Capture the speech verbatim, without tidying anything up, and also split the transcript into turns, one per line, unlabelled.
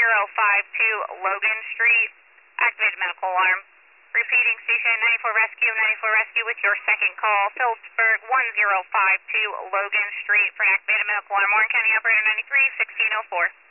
zero five two Logan Street. Activated medical alarm. Repeating, station ninety-four Rescue, ninety-four Rescue with your second call. Phillipsburg one zero five two Logan Street for an activated medical alarm. Warren County Operator ninety-three, sixteen oh four.